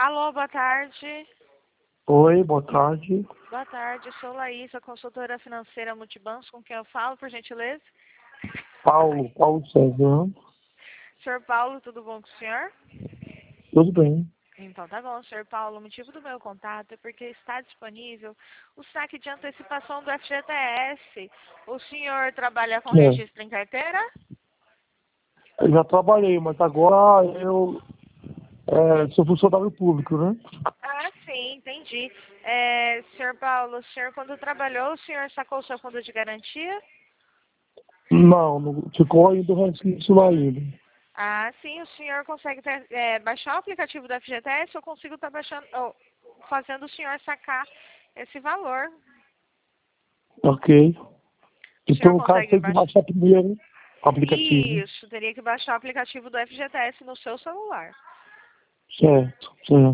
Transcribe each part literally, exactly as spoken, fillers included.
Alô, boa tarde. Oi, boa tarde. Boa tarde, sou Laís, consultora financeira Multibancos, com quem eu falo, por gentileza? Paulo, Paulo César. Senhor Paulo, tudo bom com o senhor? Tudo bem. Então tá bom, senhor Paulo. O motivo do meu contato é porque está disponível o saque de antecipação do F G T S. O senhor trabalha com É, registro em carteira? eu já trabalhei, mas agora eu é, sou funcionário público, né? Ah, sim, entendi. É, senhor Paulo, o senhor quando trabalhou, o senhor sacou o seu fundo de garantia? Não, não ficou ainda o resquício lá ainda. Ah, sim, o senhor consegue ter- é, baixar o aplicativo do F G T S, eu consigo estar baixando, ou, fazendo o senhor sacar esse valor. Ok. O senhor Então, o caso consegue tem que baixar? baixar primeiro o aplicativo. Isso, teria que baixar o aplicativo do F G T S no seu celular. Certo, certo.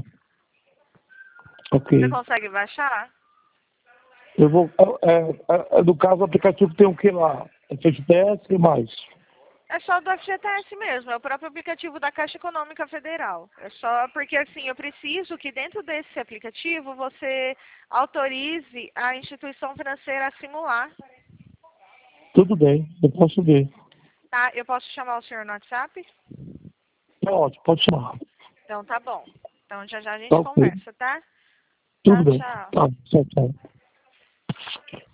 Você Ok. consegue baixar? Eu vou. É, é, é, no caso, o aplicativo tem o que lá? F G T S e mais. É só do F G T S mesmo, é o próprio aplicativo da Caixa Econômica Federal. É só porque assim, eu preciso que dentro desse aplicativo você autorize a instituição financeira a simular. Tudo bem, eu posso ver. Tá? Eu posso chamar o senhor no WhatsApp? Tá ótimo, pode chamar. Então tá bom. Então já já a Tá gente ok. conversa, tá? Tudo Tchau, bem. tchau. Tá, tchau, tchau.